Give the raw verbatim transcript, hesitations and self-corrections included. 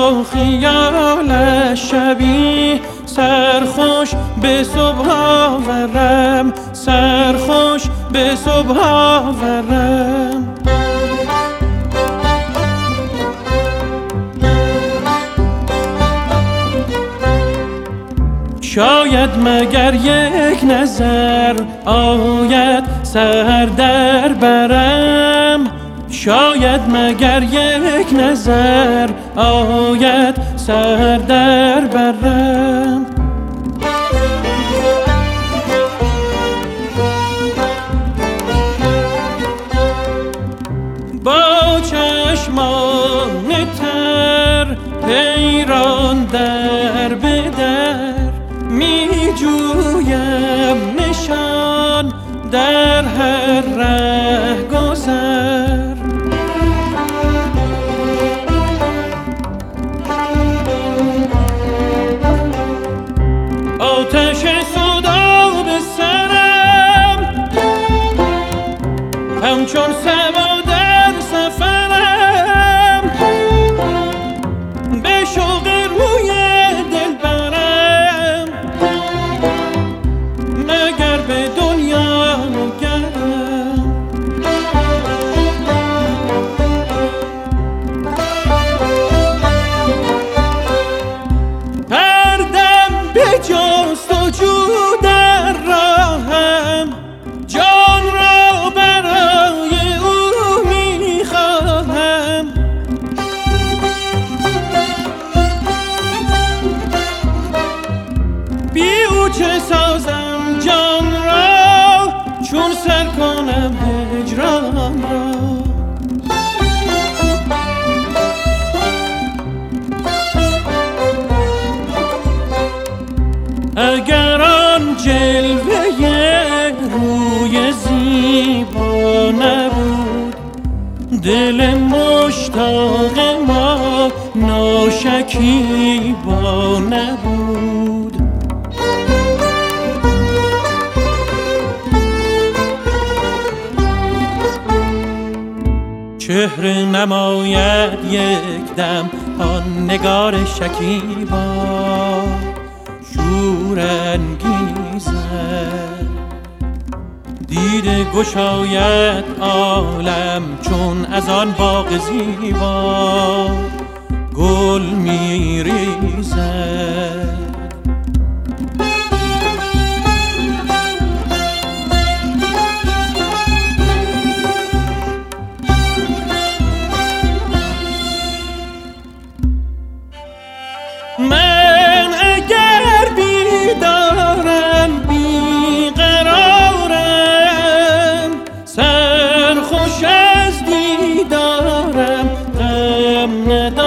با خیالش شبی سرخوش به صبح آورم، سرخوش به صبح آورم. شاید مگر یک نظر آید سر در برم، شاید مگر یک نظر آید سر در برم. با چشمان تر حیران در به در می جویم نشان در هر ره گذر. آتش صدا به سرم همچون سما در سفرم، به شوق روی دل برم مگر به دنیا نگرم. هر دم به جستجو در راهم جان را برای او میخواهم. بی او چه سازم جان را چون سر کنم هجران را. اگر آن جلوه روی زیبا نبود، دل مشتاق ما ناشکیبا نبود. چهره نماید یک دم آن نگار شکیبا شور انگیزد، دیده گشاید عالم چون از آن باغ زیبا گل می ریزد. من اگر بیدارم بیقرارم، سرخوش از دیدارم غم ندارم.